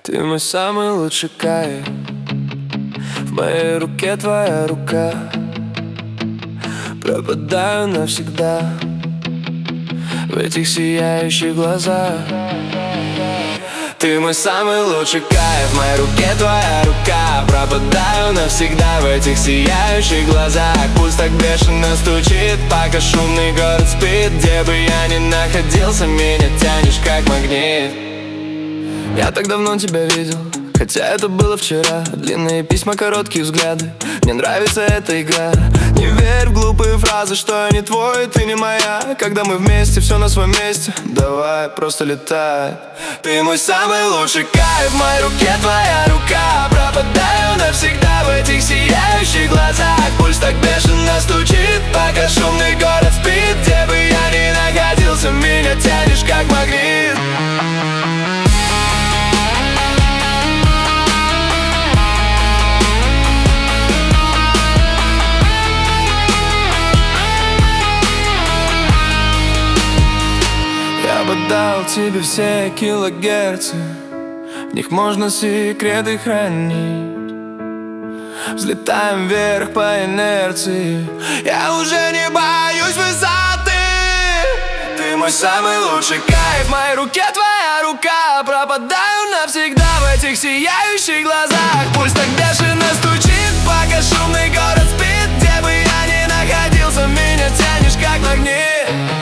Ты мой самый лучший кайф. В моей руке твоя рука. Пропадаю навсегда в этих сияющих глазах. Ты мой самый лучший кайф. В моей руке твоя рука. Пропадаю навсегда в этих сияющих глазах. Пульс так бешено стучит, пока шумный город спит. Где бы я ни находился, меня тянешь как магнит. Я так давно тебя видел, хотя это было вчера. Длинные письма, короткие взгляды. Мне нравится эта игра. Не верь в глупые фразы, что я не твой, ты не моя. Когда мы вместе, все на своем месте. Давай, просто летай. Ты мой самый лучший кайф. В моей руке твоя рука. Пропадаю навсегда в этих сияющих глазах. Пульс так бешено стучит, пока шумный город спит. Где бы я ни находился, меня тянешь как магнит. Я бы дал тебе все килогерцы, в них можно секреты хранить. Взлетаем вверх по инерции, я уже не боюсь высоты. Ты мой самый лучший кайф. В моей руке твоя рука. Пропадаю навсегда в этих сияющих глазах. Пульс так бешено стучит, пока шумный город спит. Где бы я ни находился, меня тянешь как магнит.